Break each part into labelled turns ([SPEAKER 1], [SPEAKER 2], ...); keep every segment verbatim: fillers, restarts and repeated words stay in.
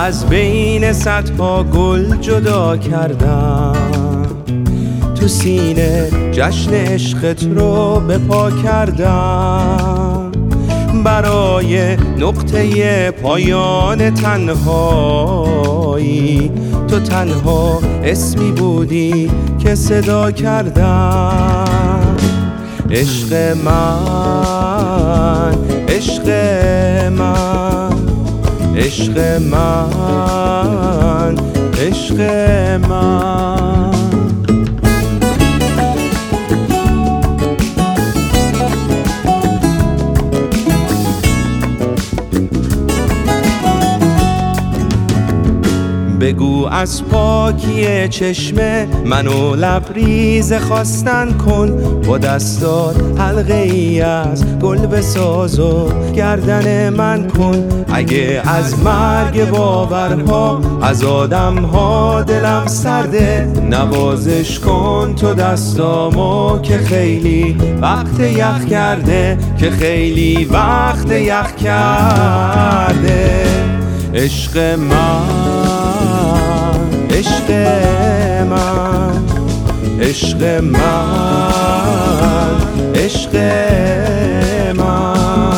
[SPEAKER 1] از بین صدها گل جدا کردم، تو سینه جشن عشقت رو بپا کردم. برای نقطه پایان تنهایی تو تنها اسمی بودی که صدا کردم. عشق من، عشق من، عشق من، عشق من. بگو از پاکی چشمه منو لبریز خواستن کن، با دستات حلقه ای از گل بساز و گردن من کن. اگه از مرگ باورها از آدمها دلم سرده، نوازش کن تو دستامو که خیلی وقت یخ کرده، که خیلی وقت یخ کرده. عشق من، عشق من، عشق من، عشق من.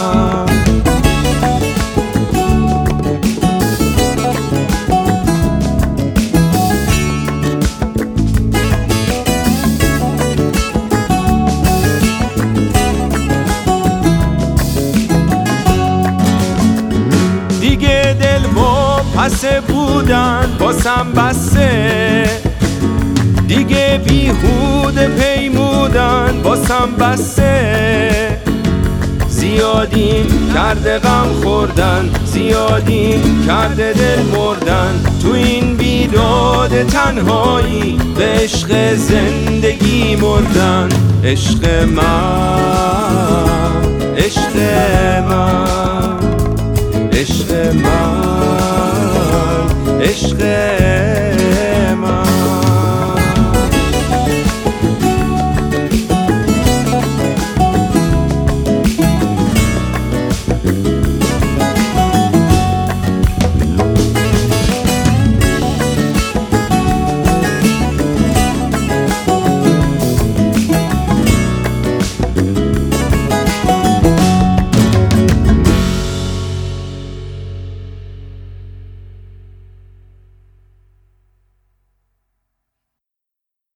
[SPEAKER 1] دیگه دل با پس بودن باسم بسه، دیگه بیهوده پیمودن باسم بسه. زیادیم کرده غم خوردن، زیادیم کرده دل مردن، تو این بیداد تنهایی به عشق زندگی مردن. عشق من، عشق